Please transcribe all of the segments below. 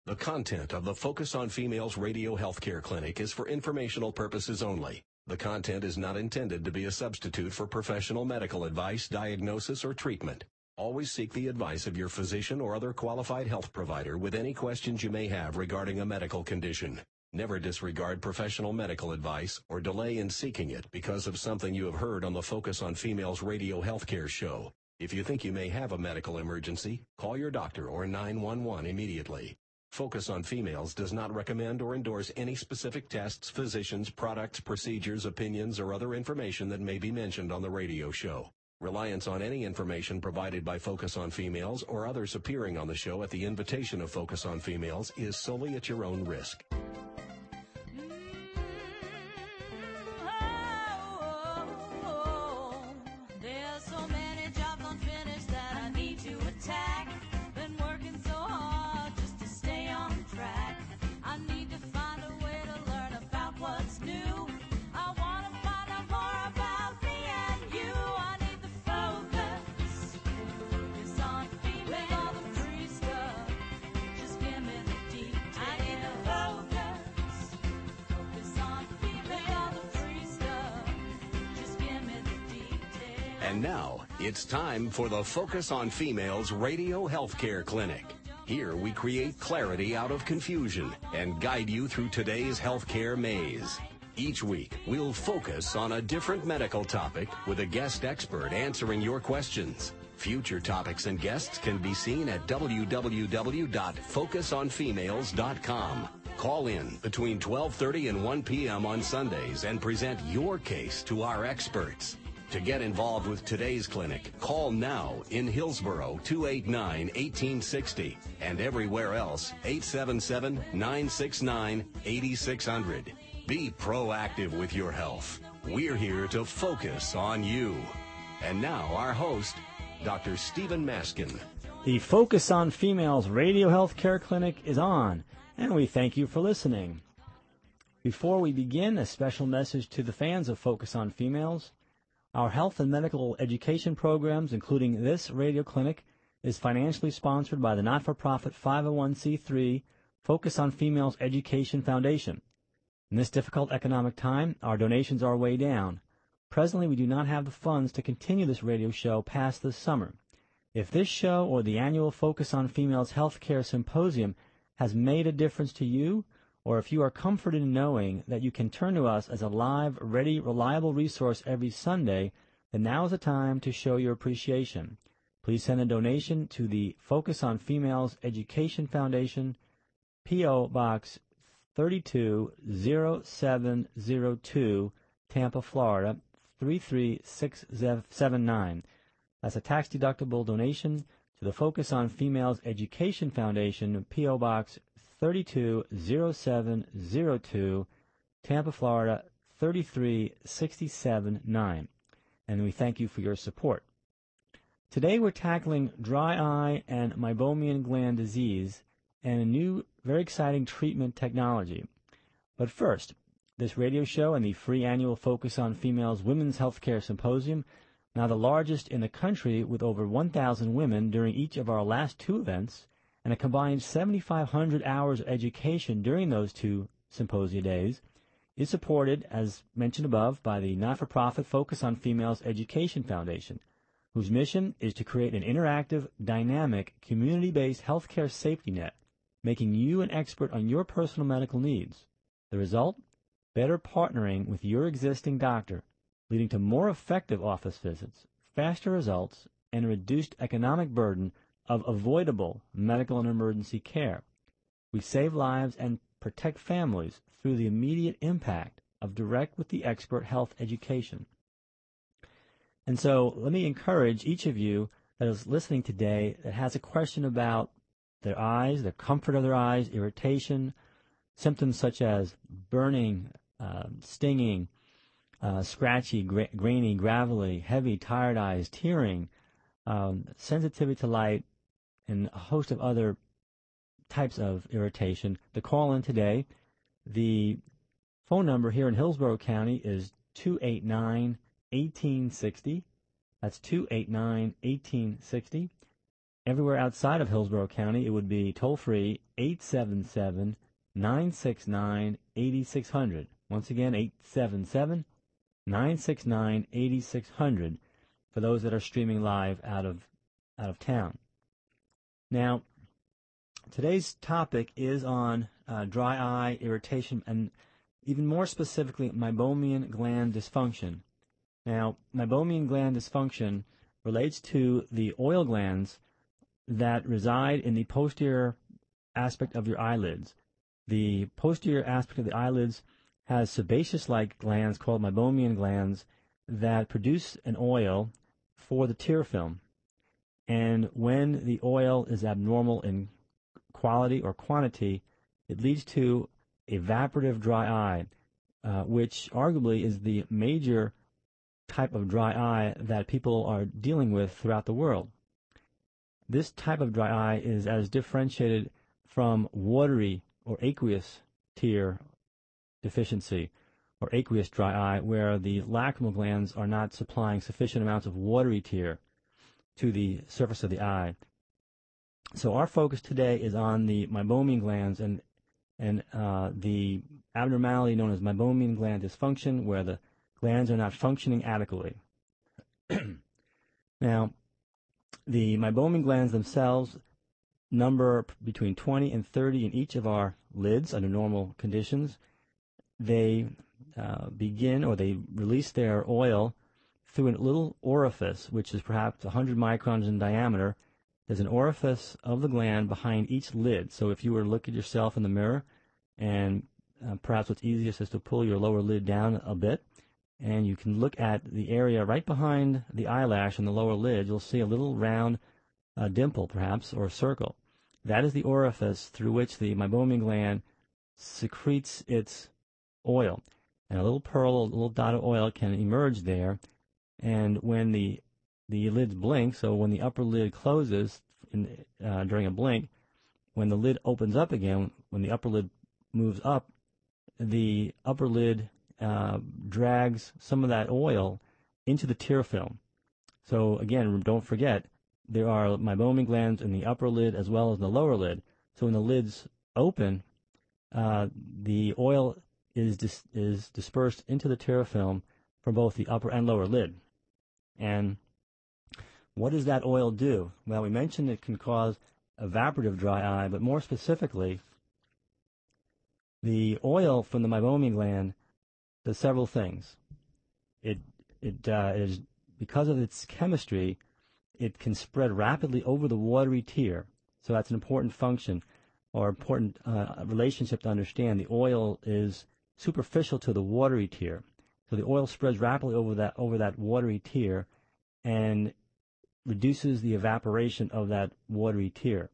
The content of the Focus on Females Radio Healthcare Clinic is for informational purposes only. The content is not intended to be a substitute for professional medical advice, diagnosis, or treatment. Always seek the advice of your physician or other qualified health provider with any questions you may have regarding a medical condition. Never disregard professional medical advice or delay in seeking it because of something you have heard on the Focus on Females Radio Healthcare show. If you think you may have a medical emergency, call your doctor or 911 immediately. Focus on Females does not recommend or endorse any specific tests, physicians, products, procedures, opinions, or other information that may be mentioned on the radio show. Reliance on any information provided by Focus on Females or others appearing on the show at the invitation of Focus on Females is solely at your own risk. And now, it's time for the Focus on Females Radio Healthcare Clinic. Here we create clarity out of confusion and guide you through today's healthcare maze. Each week, we'll focus on a different medical topic with a guest expert answering your questions. Future topics and guests can be seen at www.focusonfemales.com. Call in between 12:30 and 1 p.m. on Sundays and present your case to our experts. To get involved with today's clinic, call now in Hillsborough 289-1860 and everywhere else 877-969-8600. Be proactive with your health. We're here to focus on you. And now our host, Dr. Stephen Maskin. The Focus on Females Radio Healthcare Clinic is on, and we thank you for listening. Before we begin, a special message to the fans of Focus on Females. Our health and medical education programs, including this radio clinic, is financially sponsored by the not-for-profit 501c3 Focus on Females Education Foundation. In this difficult economic time, our donations are way down. Presently, we do not have the funds to continue this radio show past this summer. If this show or the annual Focus on Females Healthcare Symposium has made a difference to you, or if you are comforted in knowing that you can turn to us as a live, ready, reliable resource every Sunday, then now is the time to show your appreciation. Please send a donation to the Focus on Females Education Foundation, P.O. Box 320702, Tampa, Florida, 33679. That's a tax-deductible donation to the Focus on Females Education Foundation, P.O. Box 320702, Tampa, Florida, 33679. And we thank you for your support. Today we're tackling dry eye and meibomian gland disease and a new, very exciting treatment technology. But first, this radio show and the free annual Focus on Females Women's Healthcare Symposium, now the largest in the country with over 1,000 women during each of our last two events, and a combined 7,500 hours of education during those two symposia days, is supported, as mentioned above, by the not-for-profit Focus on Females Education Foundation, whose mission is to create an interactive, dynamic, community-based healthcare safety net, making you an expert on your personal medical needs. The result? Better partnering with your existing doctor, leading to more effective office visits, faster results, and a reduced economic burden of avoidable medical and emergency care. We save lives and protect families through the immediate impact of direct with the expert health education. And so let me encourage each of you that is listening today that has a question about their eyes, the comfort of their eyes, irritation, symptoms such as burning, stinging, scratchy, grainy, gravelly, heavy, tired eyes, tearing, sensitivity to light, and a host of other types of irritation. The call in today, the phone number here in Hillsborough County is 289-1860. That's 289-1860. Everywhere outside of Hillsborough County, it would be toll-free 877-969-8600. Once again, 877-969-8600 for those that are streaming live out of town. Now, today's topic is on dry eye, irritation, and even more specifically, meibomian gland dysfunction. Now, meibomian gland dysfunction relates to the oil glands that reside in the posterior aspect of your eyelids. The posterior aspect of the eyelids has sebaceous-like glands called meibomian glands that produce an oil for the tear film. And when the oil is abnormal in quality or quantity, it leads to evaporative dry eye, which arguably is the major type of dry eye that people are dealing with throughout the world. This type of dry eye is as differentiated from watery or aqueous tear deficiency or aqueous dry eye, where the lacrimal glands are not supplying sufficient amounts of watery tear to the surface of the eye. So our focus today is on the meibomian glands and the abnormality known as meibomian gland dysfunction, where the glands are not functioning adequately. Now, the meibomian glands themselves number between 20 and 30 in each of our lids under normal conditions. They begin, or they release their oil through a little orifice, which is perhaps 100 microns in diameter. There's an orifice of the gland behind each lid. So if you were to look at yourself in the mirror, and perhaps what's easiest is to pull your lower lid down a bit, and you can look at the area right behind the eyelash and the lower lid, you'll see a little round dimple, perhaps, or circle. That is the orifice through which the meibomian gland secretes its oil. And a little pearl, a little dot of oil can emerge there, and when the lids blink, so when the upper lid closes during a blink, when the lid opens up again, when the upper lid moves up, the upper lid drags some of that oil into the tear film. So again, don't forget, there are meibomian glands in the upper lid as well as the lower lid. So when the lids open, the oil is dispersed into the tear film from both the upper and lower lid. And what does that oil do? Well, we mentioned it can cause evaporative dry eye, but more specifically, the oil from the meibomian gland does several things. It is, because of its chemistry, it can spread rapidly over the watery tear. So that's an important function or important relationship to understand. The oil is superficial to the watery tear. So the oil spreads rapidly over that watery tear and reduces the evaporation of that watery tear.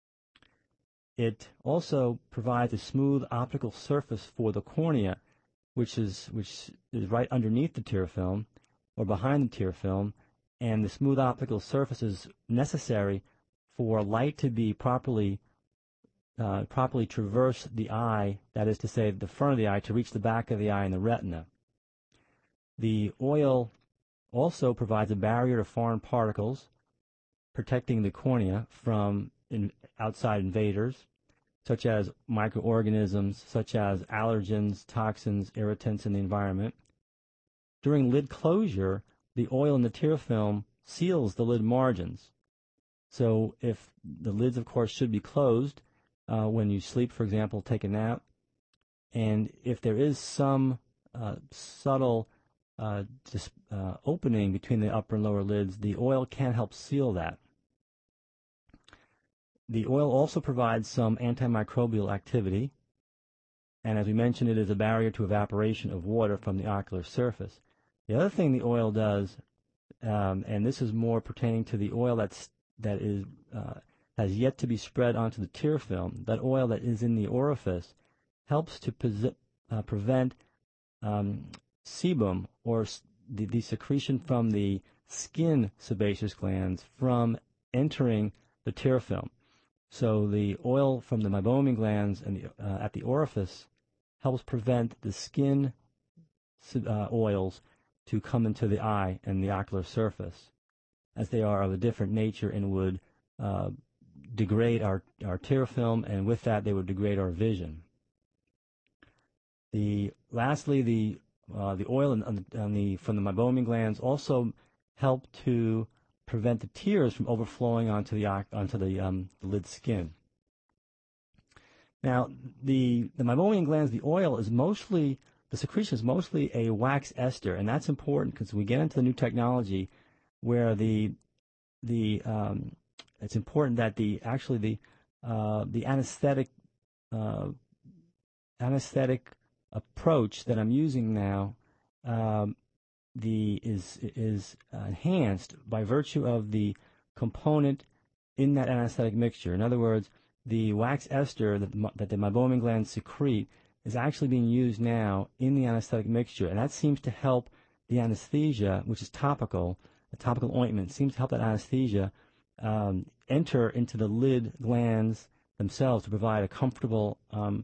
It also provides a smooth optical surface for the cornea, which is right underneath the tear film or behind the tear film, and the smooth optical surface is necessary for light to be properly traverse the eye, that is to say, the front of the eye, to reach the back of the eye and the retina. The oil also provides a barrier to foreign particles, protecting the cornea from outside invaders, such as microorganisms, such as allergens, toxins, irritants in the environment. During lid closure, the oil in the tear film seals the lid margins. So if the lids, of course, should be closed when you sleep, for example, take a nap, and if there is some subtle opening between the upper and lower lids, the oil can help seal that. The oil also provides some antimicrobial activity, and as we mentioned, it is a barrier to evaporation of water from the ocular surface. The other thing the oil does, and this is more pertaining to the oil that has yet to be spread onto the tear film, that oil that is in the orifice helps to prevent sebum, or the secretion from the skin sebaceous glands, from entering the tear film. So the oil from the meibomian glands and at the orifice helps prevent the skin oils to come into the eye and the ocular surface, as they are of a different nature and would degrade our tear film, and with that they would degrade our vision. Lastly, the oil from the meibomian glands also help to prevent the tears from overflowing onto the lid skin. Now, the meibomian glands, the oil is mostly, the secretion is mostly a wax ester, and that's important because we get into the new technology where it's important that the anesthetic approach that I'm using now is enhanced by virtue of the component in that anesthetic mixture. In other words, the wax ester that the meibomian glands secrete is actually being used now in the anesthetic mixture, and that seems to help the anesthesia, which is topical. A topical ointment seems to help that anesthesia enter into the lid glands themselves to provide a comfortable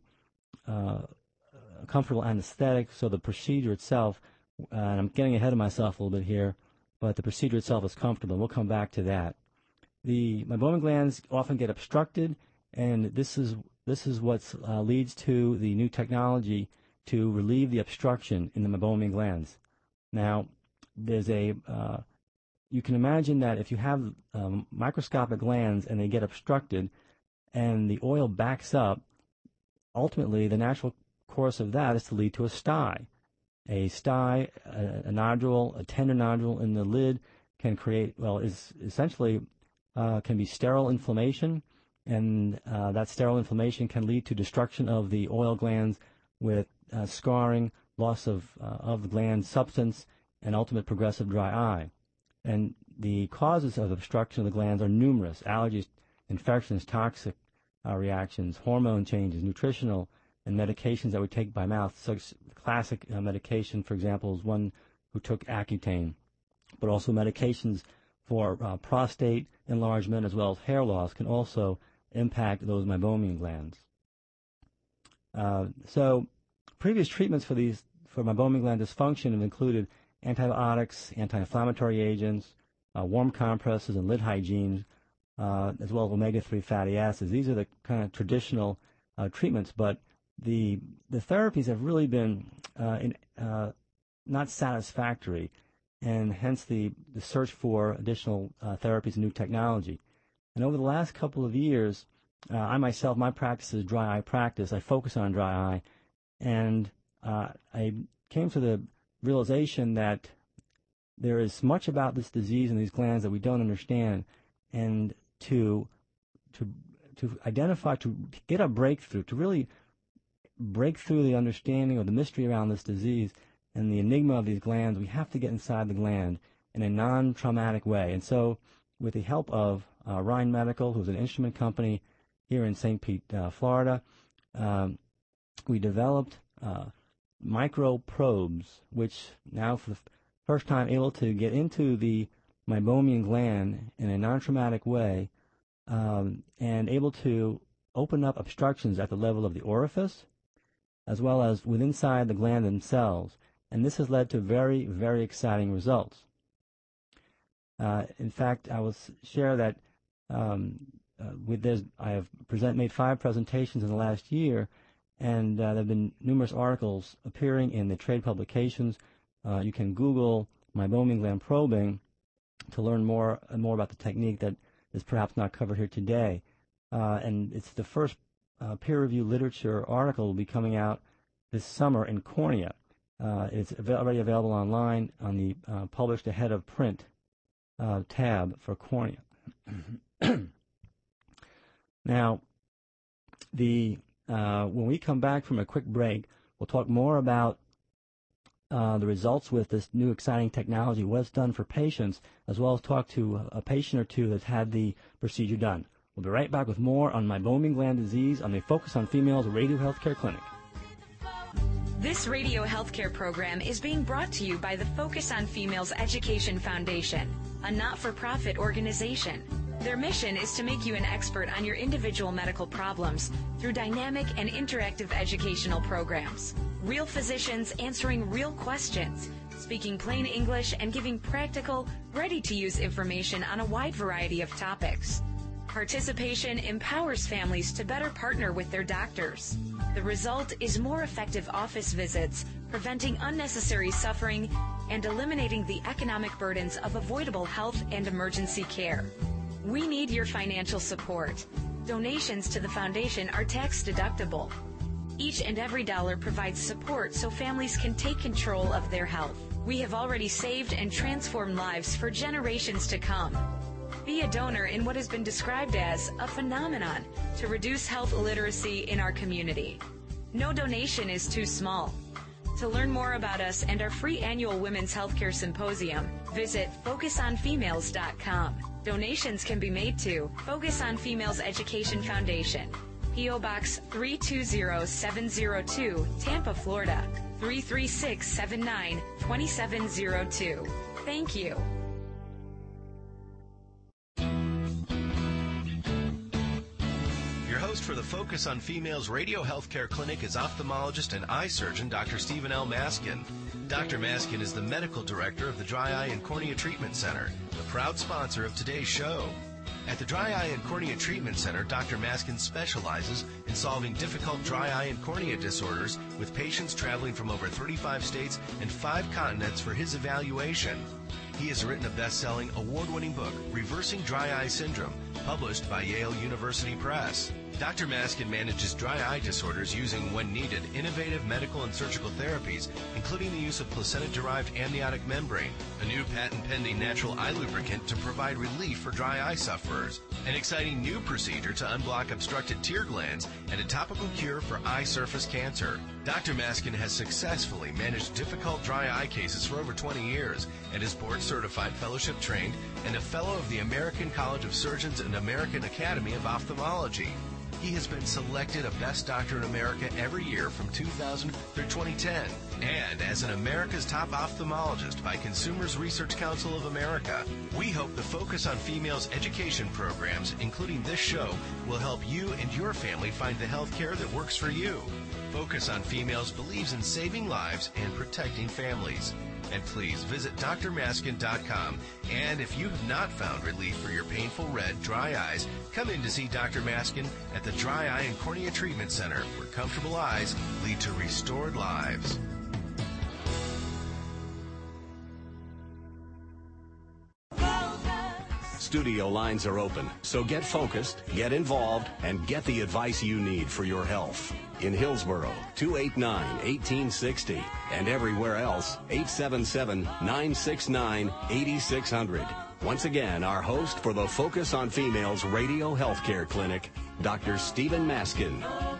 anesthetic. So the procedure itself, and I'm getting ahead of myself a little bit here, but the procedure itself is comfortable. We'll come back to that. The meibomian glands often get obstructed, and this is what leads to the new technology to relieve the obstruction in the meibomian glands. Now, there's you can imagine that if you have microscopic glands and they get obstructed and the oil backs up, ultimately the natural course of that is to lead to a sty. A sty, a nodule, a tender nodule in the lid can create, is essentially can be sterile inflammation, and that sterile inflammation can lead to destruction of the oil glands with scarring, loss of the gland substance, and ultimate progressive dry eye. And the causes of obstruction of the glands are numerous: allergies, infections, toxic reactions, hormone changes, nutritional, and medications that we take by mouth. Such classic medication, for example, is one who took Accutane, but also medications for prostate enlargement as well as hair loss can also impact those meibomian glands. So previous treatments for meibomian gland dysfunction have included antibiotics, anti-inflammatory agents, warm compresses, and lid hygiene, as well as omega-3 fatty acids. These are the kind of traditional treatments, but the therapies have really been not satisfactory, and hence the search for additional therapies and new technology. And over the last couple of years, I myself, my practice is dry eye practice. I focus on dry eye, and I came to the realization that there is much about this disease and these glands that we don't understand, and to identify, to get a breakthrough, to really break through the understanding of the mystery around this disease and the enigma of these glands, we have to get inside the gland in a non-traumatic way. And so, with the help of Rhine Medical, who's an instrument company here in St. Pete, Florida, we developed micro probes, which now for the first time able to get into the meibomian gland in a non-traumatic way, and able to open up obstructions at the level of the orifice as well as within inside the gland themselves. And this has led to very, very exciting results. In fact, I will share that I have made 5 presentations in the last year, and there have been numerous articles appearing in the trade publications. You can Google meibomian gland probing to learn more about the technique that is perhaps not covered here today. And it's the first peer-reviewed literature article will be coming out this summer in cornea. It's already available online on the published ahead of print tab for cornea. Now, when we come back from a quick break, we'll talk more about the results with this new exciting technology, what it's done for patients, as well as talk to a patient or two that's had the procedure done. We'll be right back with more on meibomian gland disease on the Focus on Females Radio Healthcare Clinic. This radio healthcare program is being brought to you by the Focus on Females Education Foundation, a not-for-profit organization. Their mission is to make you an expert on your individual medical problems through dynamic and interactive educational programs. Real physicians answering real questions, speaking plain English, and giving practical, ready-to-use information on a wide variety of topics. Participation empowers families to better partner with their doctors. The result is more effective office visits, preventing unnecessary suffering, and eliminating the economic burdens of avoidable health and emergency care. We need your financial support. Donations to the foundation are tax deductible. Each and every dollar provides support so families can take control of their health. We have already saved and transformed lives for generations to come. Be a donor in what has been described as a phenomenon to reduce health illiteracy in our community. No donation is too small. To learn more about us and our free annual Women's Healthcare Symposium, visit FocusOnFemales.com. Donations can be made to Focus on Females Education Foundation, P.O. Box 320702, Tampa, Florida, 33679, 2702. Thank you. Your host for the Focus on Females Radio Healthcare Clinic is ophthalmologist and eye surgeon Dr. Stephen L. Maskin. Dr. Maskin is the medical director of the Dry Eye and Cornea Treatment Center, the proud sponsor of today's show. At the Dry Eye and Cornea Treatment Center, Dr. Maskin specializes in solving difficult dry eye and cornea disorders with patients traveling from over 35 states and 5 continents for his evaluation. He has written a best-selling, award-winning book, Reversing Dry Eye Syndrome, published by Yale University Press. Dr. Maskin manages dry eye disorders using, when needed, innovative medical and surgical therapies, including the use of placenta-derived amniotic membrane, a new patent-pending natural eye lubricant to provide relief for dry eye sufferers, an exciting new procedure to unblock obstructed tear glands, and a topical cure for eye surface cancer. Dr. Maskin has successfully managed difficult dry eye cases for over 20 years and is board-certified, fellowship-trained, and a fellow of the American College of Surgeons and American Academy of Ophthalmology. He has been selected a Best Doctor in America every year from 2000 through 2010, and as an America's Top Ophthalmologist by Consumers Research Council of America. We hope the Focus on Females education programs, including this show, will help you and your family find the health care that works for you. Focus on Females believes in saving lives and protecting families. And please visit drmaskin.com. And if you have not found relief for your painful red, dry eyes, come in to see Dr. Maskin at the Dry Eye and Cornea Treatment Center, where comfortable eyes lead to restored lives. Studio lines are open, so get focused, get involved, and get the advice you need for your health. In Hillsboro, 289-1860, and everywhere else, 877-969-8600. Once again, our host for the Focus on Females Radio Healthcare Clinic, Dr. Stephen Maskin.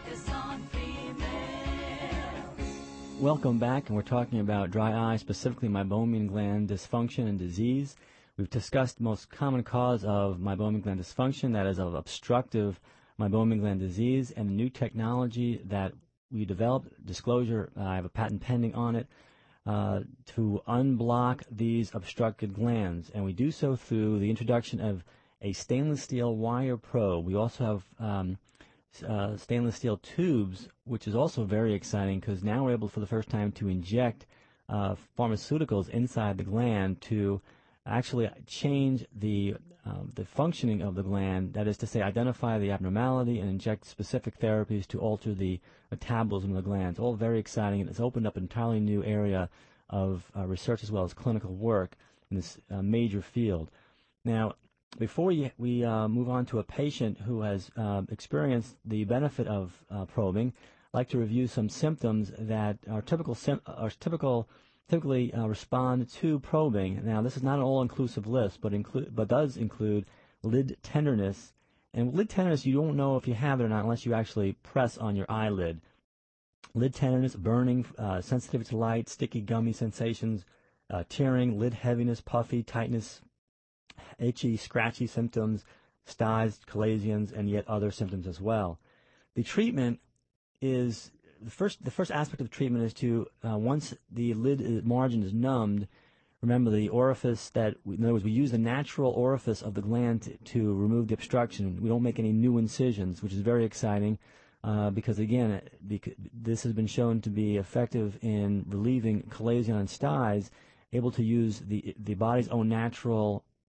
Welcome back, and we're talking about dry eye, specifically meibomian gland dysfunction and disease. We've discussed the most common cause of meibomian gland dysfunction, that is of obstructive meibomian gland disease, and the new technology that we developed, disclosure, I have a patent pending on it, to unblock these obstructed glands. And we do so through the introduction of a stainless steel wire probe. We also have stainless steel tubes, which is also very exciting because now we're able for the first time to inject pharmaceuticals inside the gland to actually change the functioning of the gland, that is to say, identify the abnormality and inject specific therapies to alter the metabolism of the glands. All very exciting, and it's opened up an entirely new area of research as well as clinical work in this major field. Now, before we move on to a patient who has experienced the benefit of probing, I'd like to review some symptoms that are typically respond to probing. Now, this is not an all-inclusive list, but does include lid tenderness. And lid tenderness, you don't know if you have it or not unless you actually press on your eyelid. Lid tenderness, burning, sensitivity to light, sticky, gummy sensations, tearing, lid heaviness, puffy, tightness, itchy, scratchy symptoms, styes, chalazions, and yet other symptoms as well. The treatment is the first aspect of the treatment is to once the lid margin is numbed, remember the orifice in other words, we use the natural orifice of the gland to remove the obstruction. We don't make any new incisions, which is very exciting because again, this has been shown to be effective in relieving chalazion and styes, able to use the body's own natural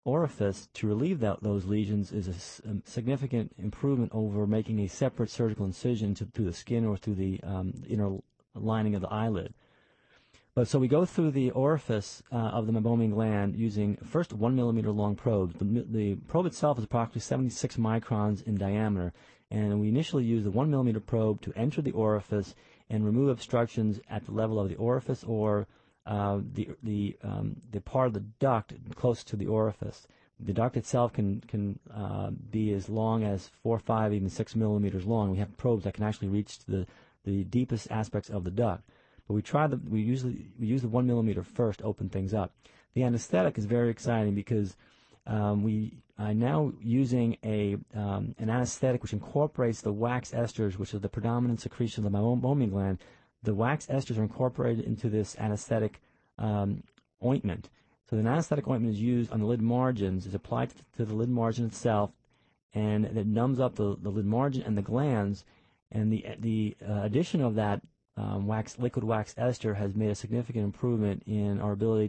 orifice to relieve those lesions is a significant improvement over making a separate surgical incision through the skin or through the inner lining of the eyelid. But so we go through the orifice of the meibomian gland using first 1 millimeter long probes. The probe itself is approximately 76 microns in diameter, and we initially use the 1 millimeter probe to enter the orifice and remove obstructions at the level of the orifice or the part of the duct close to the orifice. The duct itself can be as long as 4, 5, even 6 millimeters long. We have probes that can actually reach to the deepest aspects of the duct. But we use the 1 millimeter first to open things up. The anesthetic is very exciting because we are now using an anesthetic which incorporates the wax esters, which is the predominant secretion of the meibomian gland. The wax esters are incorporated into this anesthetic ointment. So the anesthetic ointment is used on the lid margins, is applied to the lid margin itself, and it numbs up the lid margin and the glands. And the addition of that liquid wax ester has made a significant improvement in our ability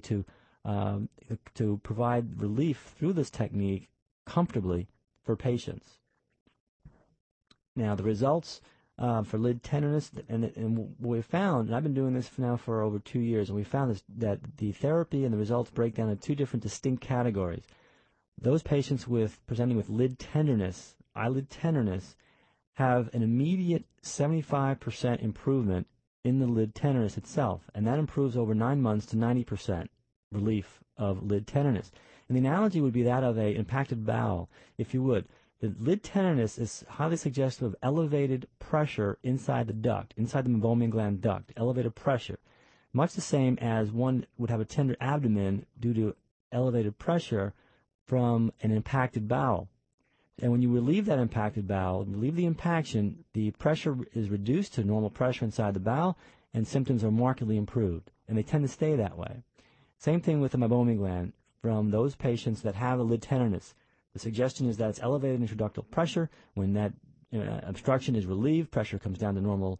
to provide relief through this technique comfortably for patients. Now, the results for lid tenderness, and what we found, and I've been doing this now for over 2 years, and we found that the therapy and the results break down into 2 different distinct categories. Those patients presenting with lid tenderness, eyelid tenderness, have an immediate 75% improvement in the lid tenderness itself, and that improves over 9 months to 90% relief of lid tenderness. And the analogy would be that of an impacted bowel, if you would. The lid tenderness is highly suggestive of elevated pressure inside the duct, inside the meibomian gland duct, elevated pressure, much the same as one would have a tender abdomen due to elevated pressure from an impacted bowel. And when you relieve that impacted bowel, relieve the impaction, the pressure is reduced to normal pressure inside the bowel, and symptoms are markedly improved. And they tend to stay that way. Same thing with the meibomian gland. From those patients that have a lid tenderness, the suggestion is that it's elevated intraductal pressure. When that obstruction is relieved, pressure comes down to normal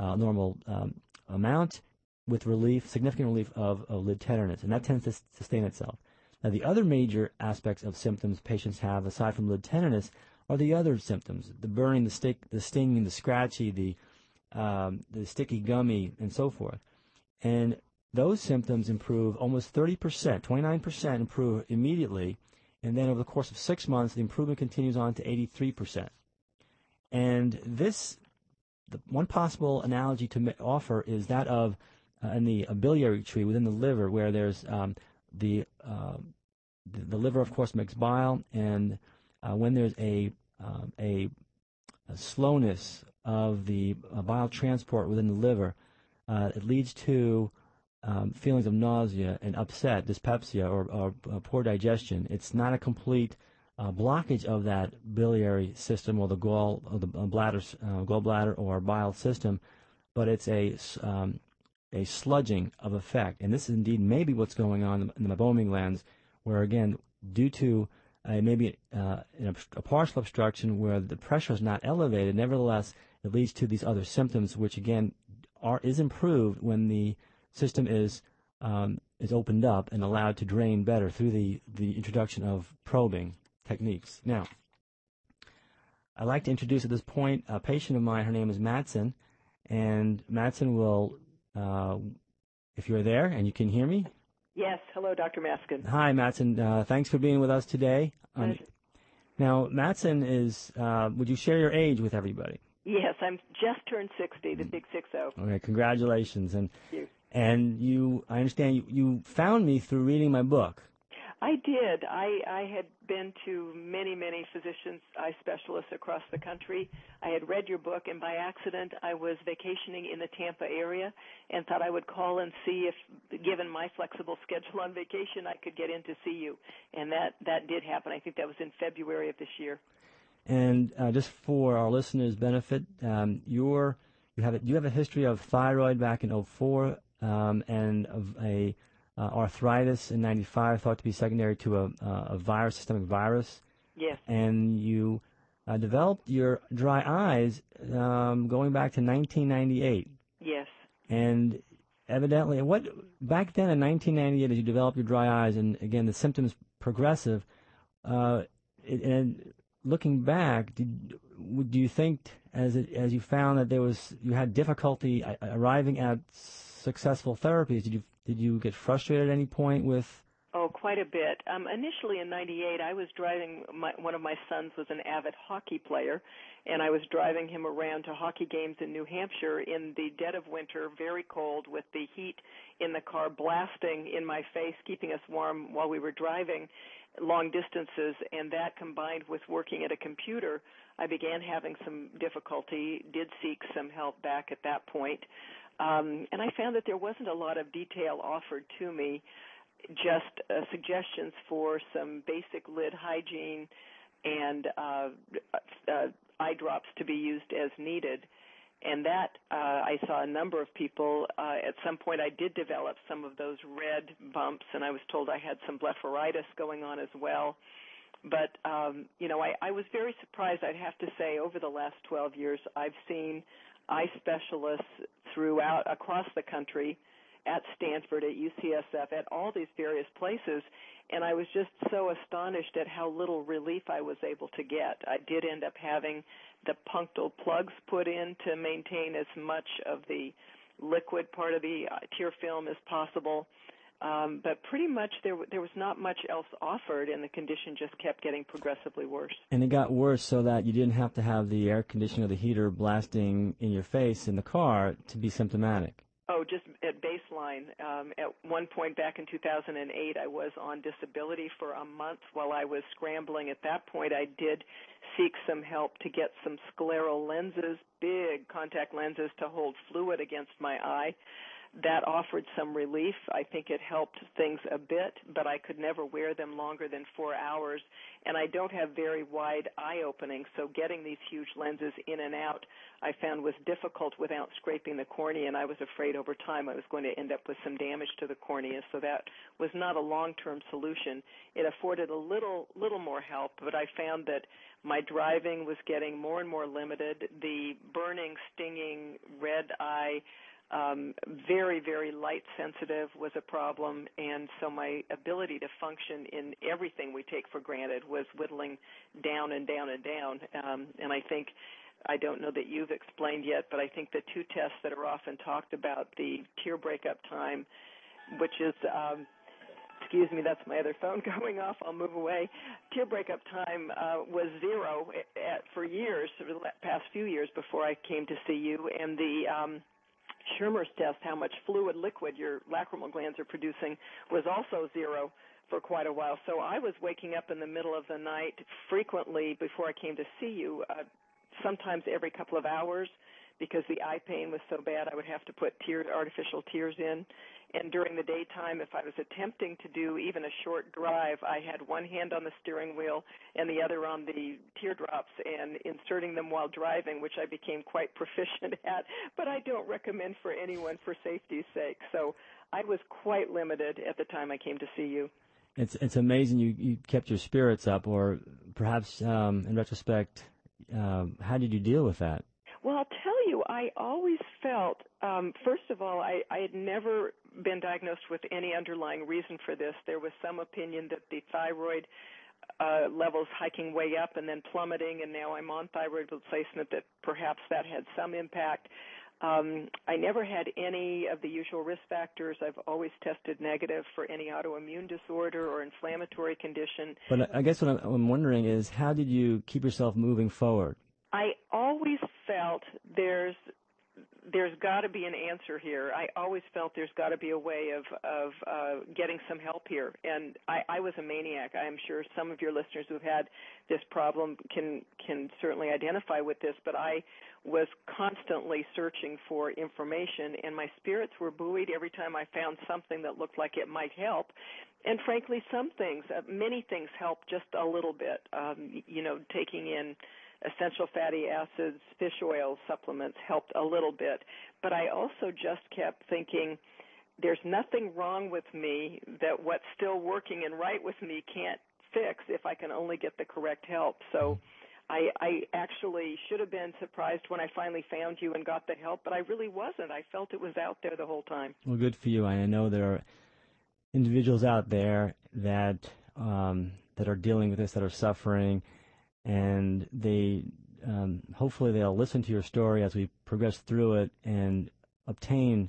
amount with relief, significant relief of lid tenderness, and that tends to sustain itself. Now, the other major aspects of symptoms patients have, aside from lid tenderness, are the other symptoms: the burning, the stinging, the scratchy, the sticky gummy, and so forth. And those symptoms improve almost 30%, 29% improve immediately, and then over the course of 6 months, the improvement continues on to 83%. And the one possible analogy to offer is that of in the biliary tree within the liver, where there's the liver, of course, makes bile, and when there's a slowness of the bile transport within the liver, it leads to feelings of nausea and upset, dyspepsia, or poor digestion. It's not a complete blockage of that biliary system or the gallbladder or bile system, but it's a sludging of effect. And this is indeed maybe what's going on in the meibomian glands, where, again, due to maybe a partial obstruction where the pressure is not elevated, nevertheless, it leads to these other symptoms, which, again, is improved when the system is opened up and allowed to drain better through the introduction of probing techniques. Now, I'd like to introduce at this point a patient of mine. Her name is Madsen, and Madsen will, if you're there and you can hear me. Yes. Hello, Dr. Maskin. Hi, Madsen. Thanks for being with us today. Now, Madsen is, would you share your age with everybody? Yes, I'm just turned 60, the big 60. Okay, congratulations. And Thank you. And I understand you found me through reading my book. I did. I had been to many, many physicians, eye specialists across the country. I had read your book, and by accident, I was vacationing in the Tampa area and thought I would call and see if, given my flexible schedule on vacation, I could get in to see you. And that did happen. I think that was in February of this year. And just for our listeners' benefit, you have a history of thyroid back in 2004 and of a arthritis in 1995, thought to be secondary to a virus, systemic virus. Yes. And you developed your dry eyes going back to 1998. Yes. And evidently, back then in 1998, as you developed your dry eyes, and again the symptoms progressive, And looking back, do you think as you found that you had difficulty arriving at successful therapies, did you get frustrated at any point with? Oh, quite a bit. Initially in '98, I was driving, one of my sons was an avid hockey player, and I was driving him around to hockey games in New Hampshire in the dead of winter, very cold, with the heat in the car blasting in my face, keeping us warm while we were driving long distances, and that combined with working at a computer, I began having some difficulty, did seek some help back at that point, and I found that there wasn't a lot of detail offered to me, just suggestions for some basic lid hygiene and eye drops to be used as needed. And that I saw a number of people. At some point I did develop some of those red bumps, and I was told I had some blepharitis going on as well. But, I was very surprised, I'd have to say, over the last 12 years, I've seen eye specialists across the country, at Stanford, at UCSF, at all these various places, and I was just so astonished at how little relief I was able to get. I did end up having the punctal plugs put in to maintain as much of the liquid part of the tear film as possible, but pretty much there was not much else offered, and the condition just kept getting progressively worse. And it got worse so that you didn't have to have the air conditioning or the heater blasting in your face in the car to be symptomatic. Oh, just at baseline. At one point back in 2008, I was on disability for a month while I was scrambling. At that point, I did seek some help to get some scleral lenses, big contact lenses to hold fluid against my eye. That offered some relief. I think it helped things a bit, but I could never wear them longer than 4 hours, and I don't have very wide eye openings, so getting these huge lenses in and out I found was difficult without scraping the cornea, and I was afraid over time I was going to end up with some damage to the cornea, so that was not a long-term solution. It afforded a little more help, but I found that my driving was getting more and more limited. The burning, stinging red eye, very, very light sensitive was a problem, and so my ability to function in everything we take for granted was whittling down and down and down. And I don't know that you've explained yet, but I think the two tests that are often talked about, the tear breakup time, which is, excuse me, that's my other phone going off. I'll move away. Tear breakup time was 0 for years, for the past few years before I came to see you, and the Schirmer's test, how much fluid liquid your lacrimal glands are producing, was also 0 for quite a while. So I was waking up in the middle of the night frequently before I came to see you, sometimes every couple of hours, because the eye pain was so bad I would have to put artificial tears in. And during the daytime, if I was attempting to do even a short drive, I had one hand on the steering wheel and the other on the teardrops and inserting them while driving, which I became quite proficient at, but I don't recommend for anyone for safety's sake. So I was quite limited at the time I came to see you. It's amazing you kept your spirits up, or perhaps in retrospect, how did you deal with that? Well, I'll tell you, I always felt, first of all, I had never been diagnosed with any underlying reason for this. There was some opinion that the thyroid levels hiking way up and then plummeting, and now I'm on thyroid replacement, that perhaps that had some impact. I never had any of the usual risk factors. I've always tested negative for any autoimmune disorder or inflammatory condition. But I guess what I'm wondering is, how did you keep yourself moving forward? I always felt there's got to be an answer here. I always felt there's got to be a way of getting some help here. And I was a maniac. I am sure some of your listeners who've had this problem can certainly identify with this, but I was constantly searching for information, and my spirits were buoyed every time I found something that looked like it might help. And frankly, many things helped just a little bit. Taking in essential fatty acids, fish oil supplements helped a little bit. But I also just kept thinking, there's nothing wrong with me that what's still working and right with me can't fix if I can only get the correct help. So I actually should have been surprised when I finally found you and got the help, but I really wasn't. I felt it was out there the whole time. Well, good for you. I know there are individuals out there that that are dealing with this, that are suffering, and they hopefully they'll listen to your story as we progress through it and obtain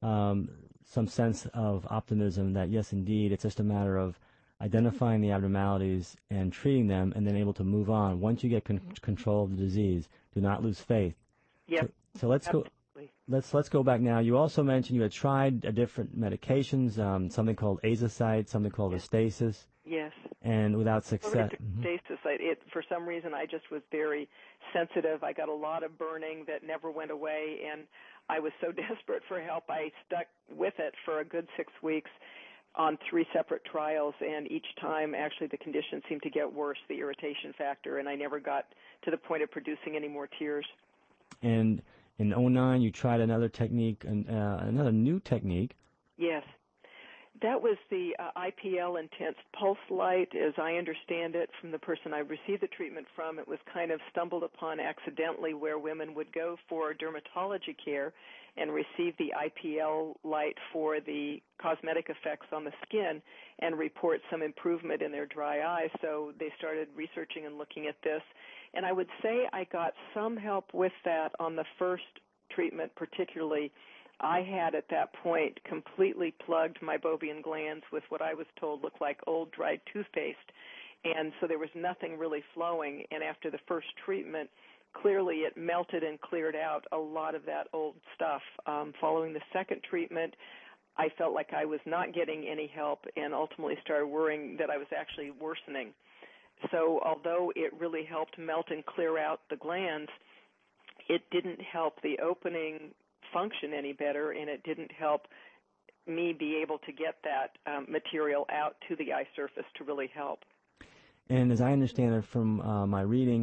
some sense of optimism that, yes, indeed, it's just a matter of identifying the abnormalities and treating them, and then able to move on. Once you get control of the disease, do not lose faith. Yep. So let's Absolutely. go. Let's go back now. You also mentioned you had tried different medications, something called Azosite, something called Restasis. Yes. And without success. Stasis. For some reason, I just was very sensitive. I got a lot of burning that never went away, and I was so desperate for help, I stuck with it for a good 6 weeks on 3 separate trials, and each time, actually, the condition seemed to get worse, the irritation factor, and I never got to the point of producing any more tears. And in 2009, you tried another technique, another new technique. Yes. That was the IPL Intense Pulse Light, as I understand it, from the person I received the treatment from. It was kind of stumbled upon accidentally where women would go for dermatology care and receive the IPL light for the cosmetic effects on the skin and report some improvement in their dry eyes. So they started researching and looking at this. And I would say I got some help with that on the first treatment particularly. I had at that point completely plugged my Meibomian glands with what I was told looked like old dried toothpaste, and so there was nothing really flowing. And after the first treatment, clearly it melted and cleared out a lot of that old stuff. Following the second treatment, I felt like I was not getting any help and ultimately started worrying that I was actually worsening. So although it really helped melt and clear out the glands, it didn't help the opening function any better, and it didn't help me be able to get that material out to the eye surface to really help. And as I understand it from my reading,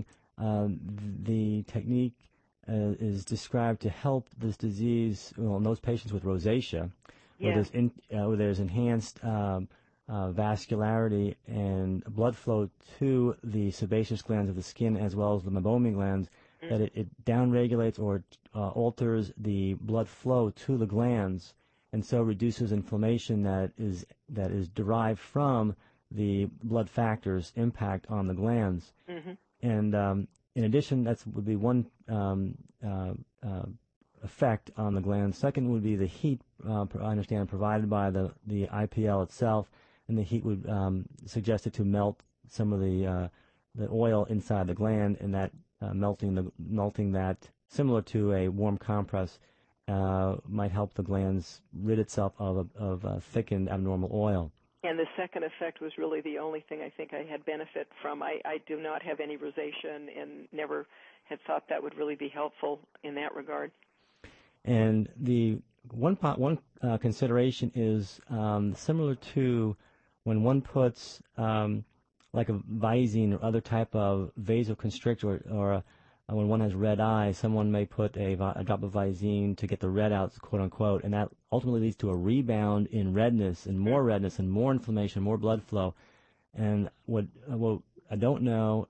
the technique is described to help this disease, well, in those patients with rosacea, where there's enhanced vascularity and blood flow to the sebaceous glands of the skin as well as the Meibomian glands, that it downregulates or alters the blood flow to the glands, and so reduces inflammation that is derived from the blood factors' impact on the glands. Mm-hmm. And in addition, that would be one effect on the glands. Second would be the heat, I understand, provided by the IPL itself, and the heat would suggest it to melt some of the oil inside the gland, and that melting that, similar to a warm compress, might help the glands rid itself of thickened abnormal oil. And the second effect was really the only thing I think I had benefit from. I do not have any rosacea and never had thought that would really be helpful in that regard. And the one consideration is similar to when one puts like a Visine or other type of vasoconstrictor, or when one has red eye, someone may put a drop of Visine to get the red out, quote unquote, and that ultimately leads to a rebound in redness and more inflammation, more blood flow. And what I don't know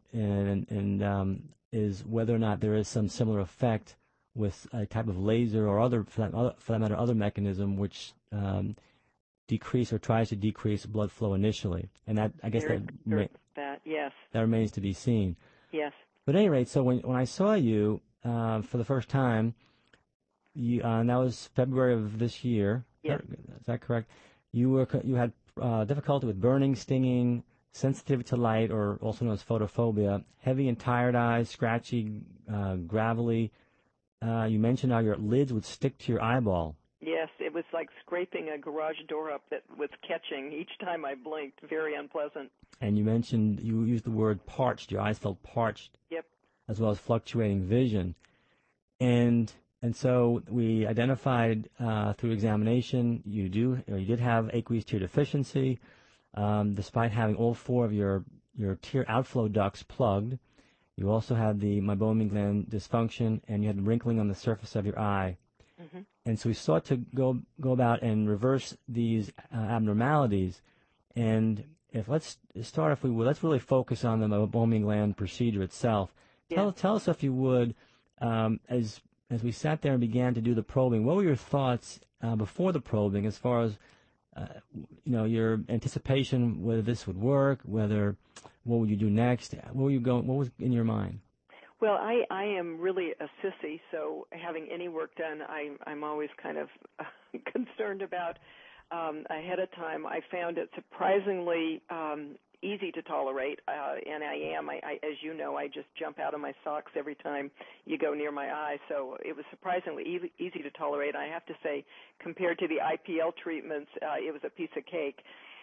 is whether or not there is some similar effect with a type of laser or other, for that matter, other mechanism which decrease or tries to decrease blood flow initially, and that, I guess, yes, that remains to be seen. Yes. But at any rate, so when I saw you for the first time, and that was February of this year. Yes. Is that correct? You had difficulty with burning, stinging, sensitivity to light, or also known as photophobia, heavy and tired eyes, scratchy, gravelly. You mentioned how your lids would stick to your eyeball. Yes, it was like scraping a garage door up that was catching each time I blinked. Very unpleasant. And you mentioned, you used the word parched. Your eyes felt parched. Yep. As well as fluctuating vision. And so we identified through examination you did have aqueous tear deficiency, despite having all 4 of your tear outflow ducts plugged. You also had the Meibomian gland dysfunction, and you had wrinkling on the surface of your eye. Mm-hmm. And so we sought to go about and reverse these abnormalities. And let's start, if we would, let's really focus on the Meibomian gland procedure itself. Yeah. Tell us, if you would, as we sat there and began to do the probing, what were your thoughts before the probing as far as your anticipation whether this would work, what would you do next? What was in your mind? Well, I am really a sissy, so having any work done, I'm always kind of concerned about ahead of time. I found it surprisingly easy to tolerate, and as you know, I just jump out of my socks every time you go near my eye, so it was surprisingly easy to tolerate. I have to say, compared to the IPL treatments, it was a piece of cake.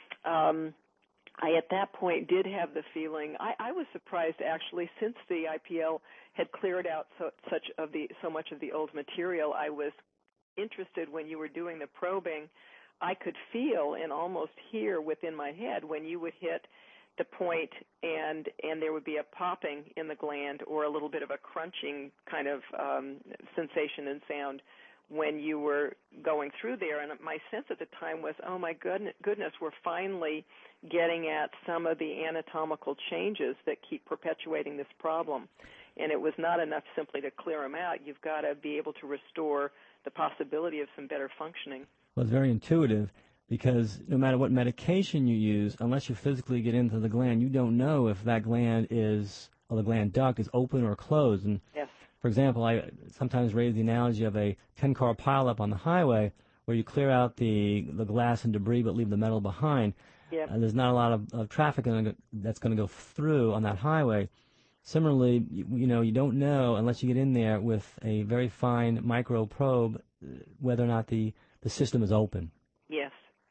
I, at that point, did have the feeling, I was surprised, actually, since the IPL had cleared out so much of the old material. I was interested when you were doing the probing. I could feel and almost hear within my head when you would hit the point and there would be a popping in the gland or a little bit of a crunching kind of sensation and sound when you were going through there. And my sense at the time was, oh, my goodness, we're finally getting at some of the anatomical changes that keep perpetuating this problem. And it was not enough simply to clear them out. You've got to be able to restore the possibility of some better functioning. Well, it's very intuitive because no matter what medication you use, unless you physically get into the gland, you don't know if that gland the gland duct is open or closed. And yes. For example, I sometimes raise the analogy of a 10-car pileup on the highway where you clear out the glass and debris but leave the metal behind. Yep. There's not a lot of traffic that's going to go through on that highway. Similarly, you don't know unless you get in there with a very fine micro probe whether or not the system is open. Yes.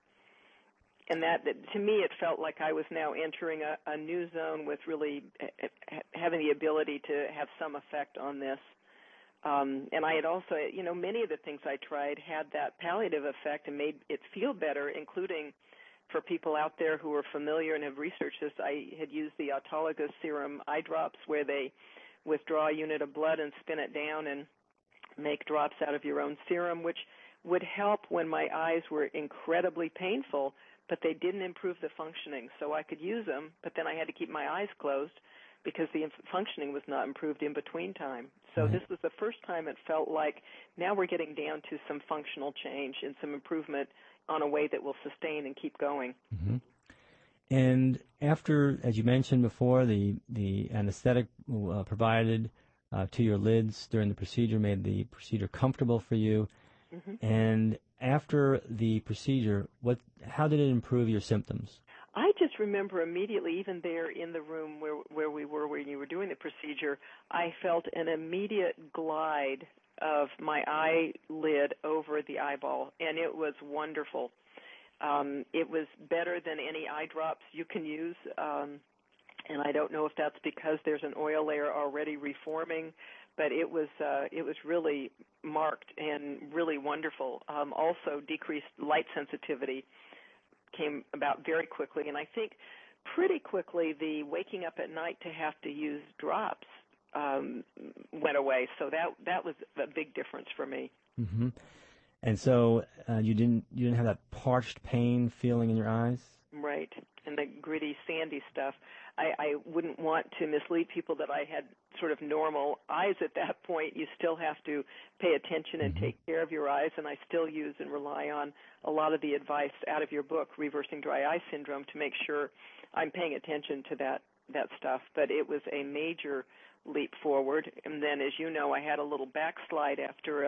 And that, to me, it felt like I was now entering a new zone with really having the ability to have some effect on this. And I had also, many of the things I tried had that palliative effect and made it feel better, including for people out there who are familiar and have researched this. I had used the autologous serum eye drops where they withdraw a unit of blood and spin it down and make drops out of your own serum, which would help when my eyes were incredibly painful, but they didn't improve the functioning. So I could use them, but then I had to keep my eyes closed because the functioning was not improved in between time. So This was the first time it felt like now we're getting down to some functional change and some improvement on a way that will sustain and keep going. Mm-hmm. And after, as you mentioned before, the anesthetic provided to your lids during the procedure made the procedure comfortable for you. Mm-hmm. And after the procedure, how did it improve your symptoms? I just remember immediately, even there in the room where we were when you were doing the procedure, I felt an immediate glide of my eyelid over the eyeball, and it was wonderful. It was better than any eye drops you can use, and I don't know if that's because there's an oil layer already reforming, but it was really marked and really wonderful. Also, decreased light sensitivity came about very quickly, and I think pretty quickly the waking up at night to have to use drops went away. So that was a big difference for me. Mm-hmm. And so you didn't have that parched pain feeling in your eyes? Right, and the gritty, sandy stuff. I wouldn't want to mislead people that I had sort of normal eyes at that point. You still have to pay attention and take care of your eyes, and I still use and rely on a lot of the advice out of your book, Reversing Dry Eye Syndrome, to make sure I'm paying attention to that stuff. But it was a major leap forward. And then, as you know, I had a little backslide after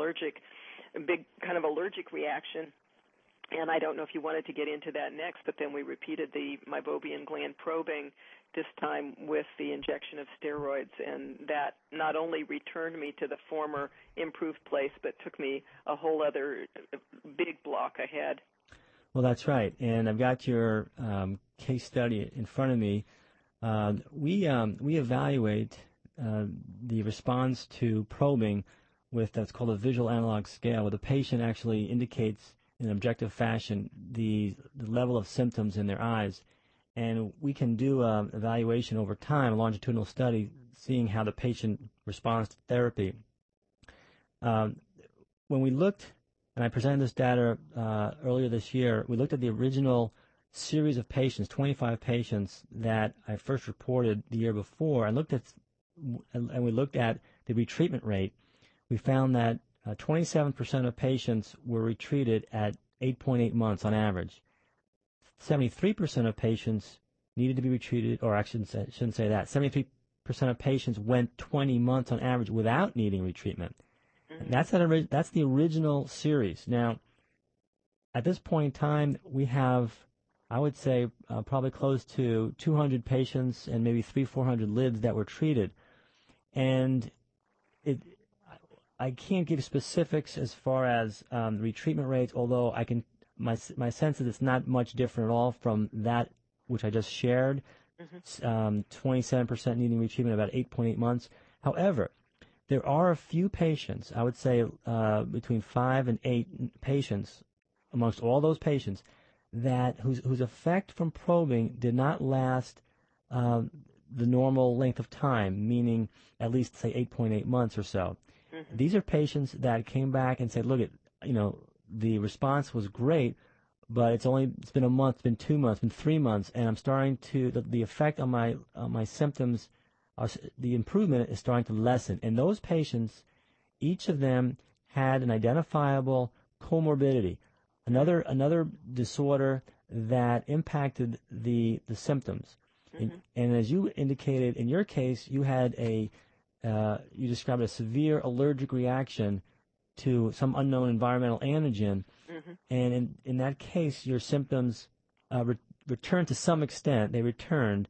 a big kind of allergic reaction. And I don't know if you wanted to get into that next, but then we repeated the meibomian gland probing, this time with the injection of steroids, and that not only returned me to the former improved place, but took me a whole other big block ahead. Well, that's right, and I've got your case study in front of me. We evaluate the response to probing with what's called a visual analog scale, where the patient actually indicates in an objective fashion the level of symptoms in their eyes. And we can do an evaluation over time, a longitudinal study, seeing how the patient responds to therapy. When we looked, and I presented this data earlier this year, we looked at the original series of patients, 25 patients that I first reported the year before, and we looked at the retreatment rate. We found that 27% of patients were retreated at 8.8 months on average. 73% of patients needed to be retreated, or I shouldn't say that. 73% of patients went 20 months on average without needing retreatment. And that's the original series. Now, at this point in time, we have, I would say, probably close to 200 patients and maybe 300-400 lids that were treated. And I can't give specifics as far as retreatment rates, although my sense is it's not much different at all from that which I just shared. 27% needing retreatment, about 8.8 months. However, there are a few patients, I would say between 5 and 8 patients, amongst all those patients, that whose effect from probing did not last the normal length of time, meaning at least, say, 8.8 months or so. These are patients that came back and said, look, the response was great, but it's been a month, it's been 2 months, it's been 3 months, and I'm starting to, the effect on my symptoms, the improvement is starting to lessen. And those patients, each of them had an identifiable comorbidity, another disorder that impacted the symptoms. And as you indicated, in your case, you had you described a severe allergic reaction to some unknown environmental antigen, and in that case, your symptoms returned to some extent. They returned,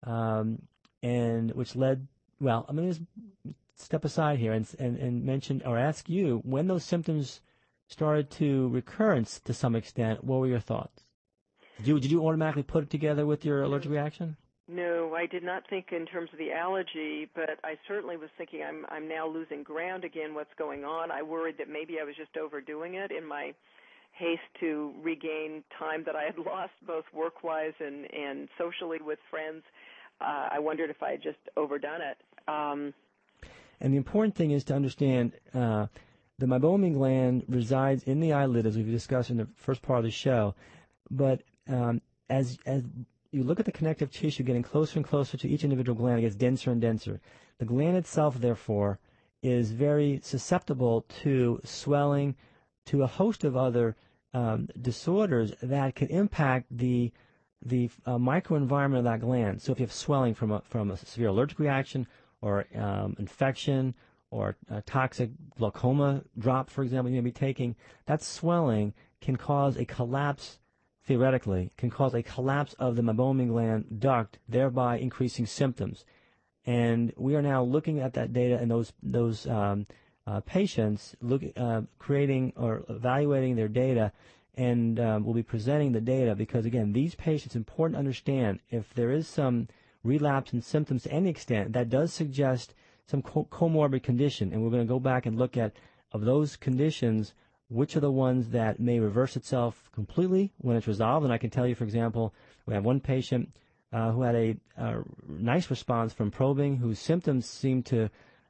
and which led. Well, I'm going to step aside here and mention or ask you, when those symptoms started to recurrence to some extent, what were your thoughts? Did you automatically put it together with your allergic reaction? No, I did not think in terms of the allergy, but I certainly was thinking I'm now losing ground again. What's going on? I worried that maybe I was just overdoing it in my haste to regain time that I had lost, both work-wise and socially with friends. I wondered if I had just overdone it. And the important thing is to understand the meibomian gland resides in the eyelid, as we've discussed in the first part of the show. But as you look at the connective tissue getting closer and closer to each individual gland, it gets denser and denser. The gland itself, therefore, is very susceptible to swelling, to a host of other disorders that can impact the microenvironment of that gland. So if you have swelling from a severe allergic reaction or infection or a toxic glaucoma drop, for example, you may be taking, that swelling can cause a collapse. Theoretically, can cause a collapse of the meibomian gland duct, thereby increasing symptoms. And we are now looking at that data and those patients, creating or evaluating their data, and we'll be presenting the data because, again, these patients, important to understand, if there is some relapse in symptoms to any extent, that does suggest some comorbid condition. And we're going to go back and look at, of those conditions, which are the ones that may reverse itself completely when it's resolved. And I can tell you, for example, we have one patient who had a nice response from probing, whose symptoms seemed to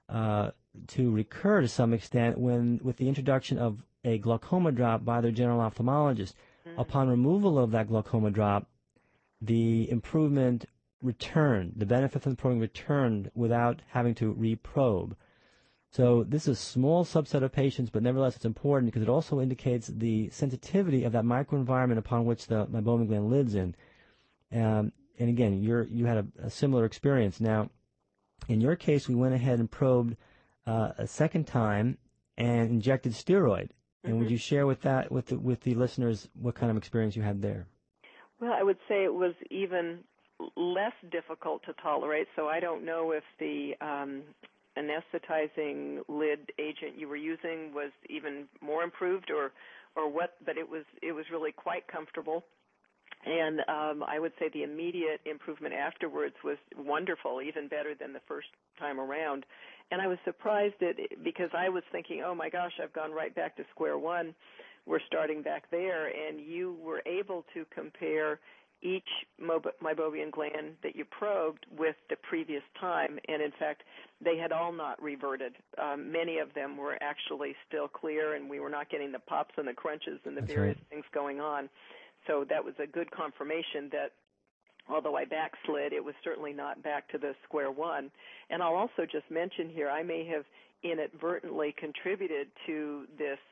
recur to some extent with the introduction of a glaucoma drop by their general ophthalmologist. Upon removal of that glaucoma drop, the improvement returned. The benefit from the probing returned without having to reprobe. So this is a small subset of patients, but nevertheless it's important because it also indicates the sensitivity of that microenvironment upon which the meibomian gland lives in. And again, you had a similar experience. Now, in your case, we went ahead and probed a second time and injected steroid. And would you share with the listeners what kind of experience you had there? Well, I would say it was even less difficult to tolerate. So I don't know if the anesthetizing lid agent you were using was even more improved or what, but it was really quite comfortable. And I would say the immediate improvement afterwards was wonderful, even better than the first time around. And I was surprised because I was thinking, oh my gosh, I've gone right back to square one. We're starting back there, and you were able to compare each meibomian gland that you probed with the previous time, and in fact, they had all not reverted. Many of them were actually still clear, and we were not getting the pops and the crunches and the various things going on. So that was a good confirmation that although I backslid, it was certainly not back to the square one. And I'll also just mention here, I may have inadvertently contributed to this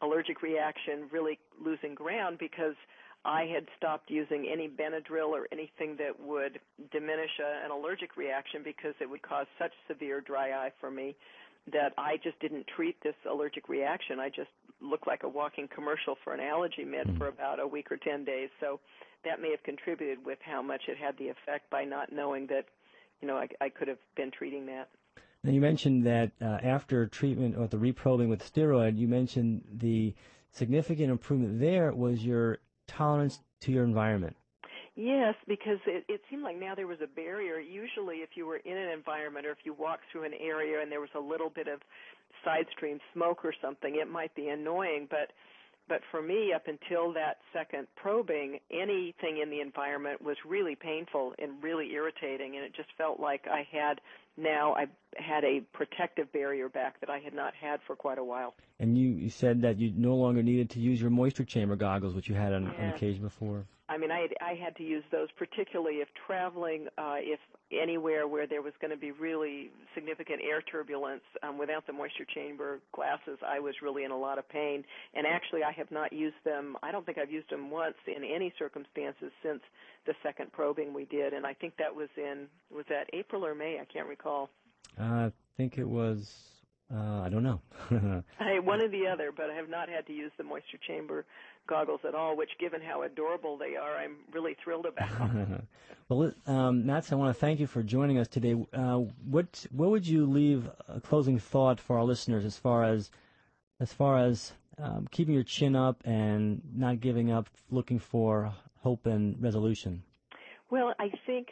allergic reaction really losing ground because I had stopped using any Benadryl or anything that would diminish an allergic reaction because it would cause such severe dry eye for me that I just didn't treat this allergic reaction. I just looked like a walking commercial for an allergy med for about a week or 10 days. So that may have contributed with how much it had the effect by not knowing that, I could have been treating that. Now, you mentioned that after treatment with the reprobing with steroid, you mentioned the significant improvement there was your tolerance to your environment. Yes, because it seemed like now there was a barrier. Usually if you were in an environment or if you walked through an area and there was a little bit of side stream smoke or something, it might be annoying. But for me, up until that second probing, anything in the environment was really painful and really irritating, and it just felt like I had a protective barrier back that I had not had for quite a while. And you said that you no longer needed to use your moisture chamber goggles, which you had on occasion before. I mean, I had to use those particularly if traveling, if anywhere where there was going to be really significant air turbulence. Without the moisture chamber glasses, I was really in a lot of pain. And actually, I have not used them. I don't think I've used them once in any circumstances since the second probing we did. And I think that was that April or May? I can't recall. I think it was, I don't know. One or the other, but I have not had to use the moisture chamber goggles at all, which, given how adorable they are, I'm really thrilled about. Well, Nats, I want to thank you for joining us today. What would you leave a closing thought for our listeners as far as keeping your chin up and not giving up, looking for hope and resolution? Well, I think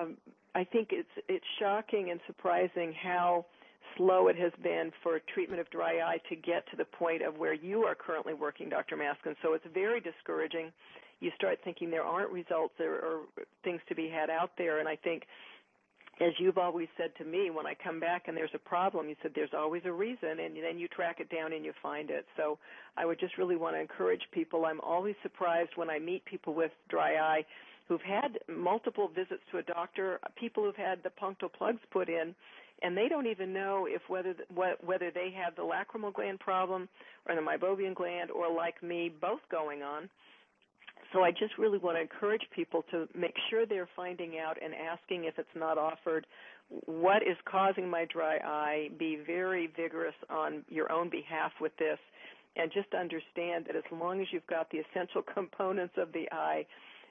it's shocking and surprising how slow it has been for treatment of dry eye to get to the point of where you are currently working, Dr. Maskin. So it's very discouraging. You start thinking there aren't results or things to be had out there. And I think, as you've always said to me, when I come back and there's a problem, you said there's always a reason, and then you track it down and you find it. So I would just really want to encourage people. I'm always surprised when I meet people with dry eye who've had multiple visits to a doctor, people who've had the punctal plugs put in, and they don't even know if whether they have the lacrimal gland problem or the meibomian gland, or like me, both going on. So I just really want to encourage people to make sure they're finding out and asking if it's not offered what is causing my dry eye. Be very vigorous on your own behalf with this, and just understand that as long as you've got the essential components of the eye,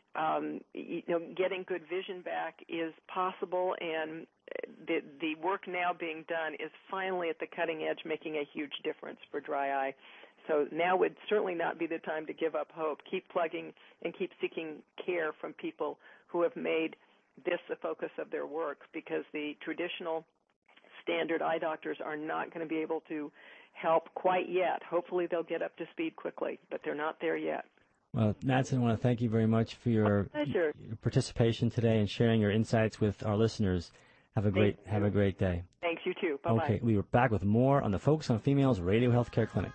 getting good vision back is possible, and the work now being done is finally at the cutting edge, making a huge difference for dry eye. So now would certainly not be the time to give up hope. Keep plugging and keep seeking care from people who have made this the focus of their work, because the traditional standard eye doctors are not going to be able to help quite yet. Hopefully they'll get up to speed quickly, but they're not there yet. Well, Natson, I want to thank you very much for your participation today and sharing your insights with our listeners. Have a great day. Thanks, you too. Bye-bye. Okay, we are back with more on the Focus on Females Radio Healthcare Clinic.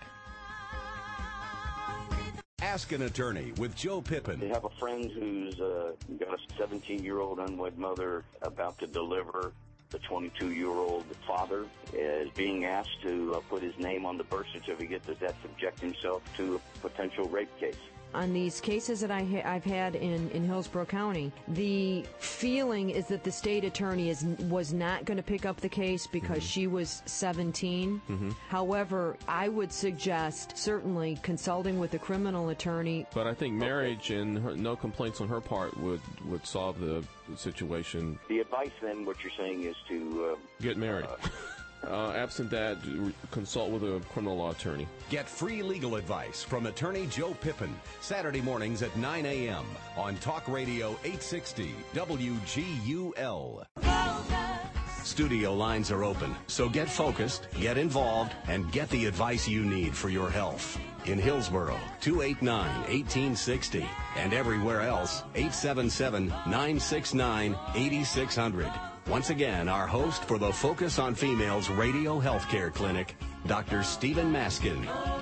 Ask an Attorney with Joe Pippin. I have a friend who's got a 17-year-old unwed mother about to deliver. The 22-year-old father is being asked to put his name on the birth certificate. Does that subject himself to a potential rape case? On these cases that I've had in Hillsborough County, the feeling is that the state attorney was not going to pick up the case because she was 17. Mm-hmm. However, I would suggest certainly consulting with a criminal attorney. But I think marriage and no complaints on her part would solve the situation. The advice then, what you're saying is to get married. Absent that, consult with a criminal law attorney. Get free legal advice from attorney Joe Pippin, Saturday mornings at 9 a.m. on Talk Radio 860 WGUL. Studio lines are open, so get focused, get involved, and get the advice you need for your health. In Hillsborough, 289-1860, and everywhere else, 877-969-8600. Once again, our host for the Focus on Females Radio Healthcare Clinic, Dr. Stephen Maskin.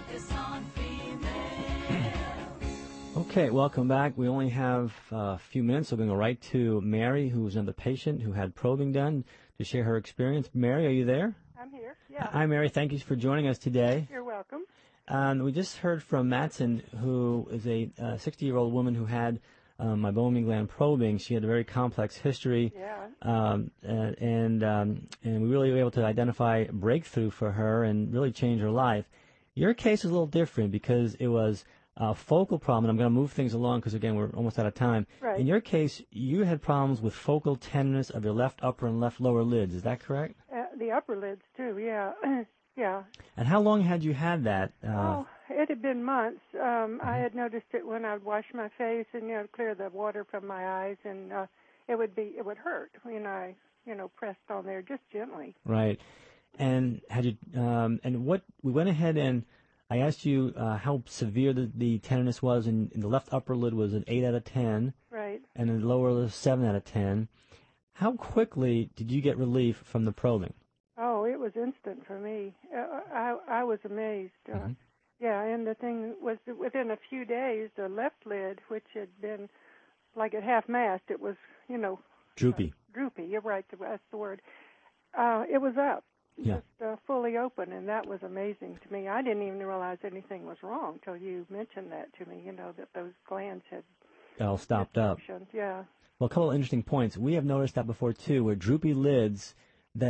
Okay, welcome back. We only have a few minutes, so we're going to go right to Mary, who's another patient who had probing done, to share her experience. Mary, are you there? I'm here, yeah. Hi, Mary. Thank you for joining us today. You're welcome. We just heard from Matson, who is a 60-year-old woman who had meibomian gland probing. She had a very complex history, and we really were able to identify a breakthrough for her and really change her life. Your case is a little different because it was a focal problem, and I'm going to move things along because, again, we're almost out of time. Right. In your case, you had problems with focal tenderness of your left upper and left lower lids. Is that correct? The upper lids, too, yeah. Yeah. And how long had you had that? It had been months. I had noticed it when I would wash my face and, clear the water from my eyes, and it would hurt when I, pressed on there just gently. Right. And had you, we went ahead and I asked you how severe the tenderness was, and the left upper lid was an 8 out of 10. Right. And the lower lid 7 out of 10. How quickly did you get relief from the probing? Oh, it was instant for me. I was amazed. Yeah, and the thing was that within a few days, the left lid, which had been like at half-mast, it was, droopy. Droopy, you're right, that's the word. It was up, just fully open, and that was amazing to me. I didn't even realize anything was wrong until you mentioned that to me, that those glands had all stopped up. Yeah. Well, a couple of interesting points. We have noticed that before, too, where droopy lids that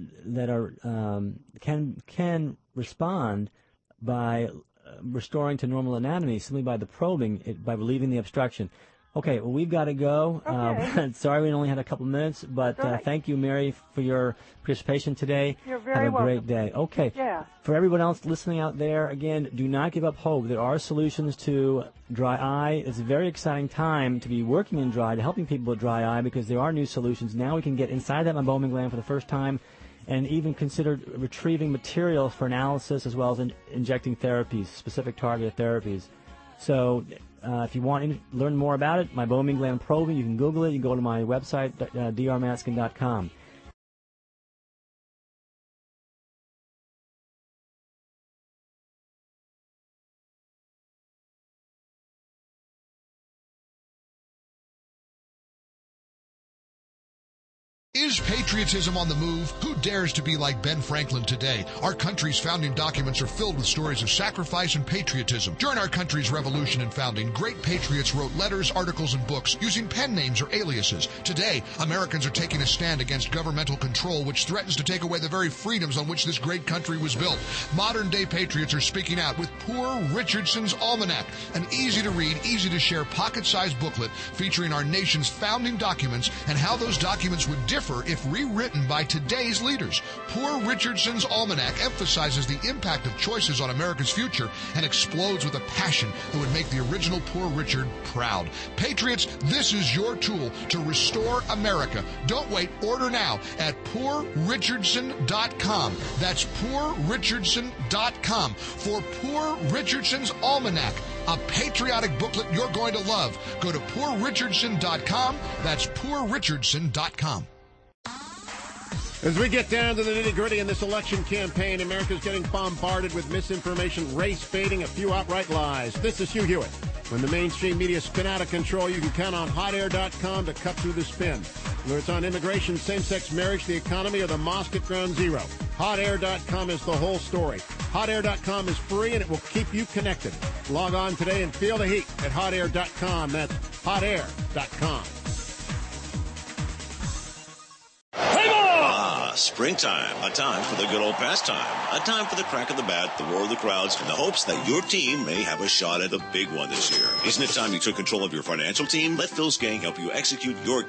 can respond by restoring to normal anatomy simply by the probing, by relieving the obstruction. Okay, well, we've got to go. Okay. Sorry we only had a couple minutes, but right. Thank you, Mary, for your participation today. You're very welcome. Have a great day. Okay. Yeah. For everyone else listening out there, again, do not give up hope. There are solutions to dry eye. It's a very exciting time to be working in dry, to helping people with dry eye, because there are new solutions. Now we can get inside that meibomian gland for the first time and even consider retrieving material for analysis as well as injecting therapies, specific targeted therapies. So if you want to learn more about it, meibomian gland probing, you can Google it. You can go to my website, drmaskin.com. Is patriotism on the move? Who dares to be like Ben Franklin today? Our country's founding documents are filled with stories of sacrifice and patriotism. During our country's revolution and founding, great patriots wrote letters, articles, and books using pen names or aliases. Today, Americans are taking a stand against governmental control, which threatens to take away the very freedoms on which this great country was built. Modern-day patriots are speaking out with Poor Richardson's Almanac, an easy-to-read, easy-to-share, pocket-sized booklet featuring our nation's founding documents and how those documents would differ if rewritten by today's leaders. Poor Richardson's Almanac emphasizes the impact of choices on America's future and explodes with a passion that would make the original Poor Richard proud. Patriots, this is your tool to restore America. Don't wait. Order now at poorrichardson.com. That's poorrichardson.com for Poor Richardson's Almanac, a patriotic booklet you're going to love. Go to poorrichardson.com. That's poorrichardson.com. As we get down to the nitty-gritty in this election campaign, America's getting bombarded with misinformation, race baiting, a few outright lies. This is Hugh Hewitt. When the mainstream media spin out of control, you can count on hotair.com to cut through the spin. Whether it's on immigration, same-sex marriage, the economy, or the mosque at ground zero, hotair.com is the whole story. Hotair.com is free, and it will keep you connected. Log on today and feel the heat at hotair.com. That's hotair.com. Springtime, a time for the good old pastime, a time for the crack of the bat, the roar of the crowds, in the hopes that your team may have a shot at the big one this year. Isn't it time you took control of your financial team? Let Phil Skang help you execute your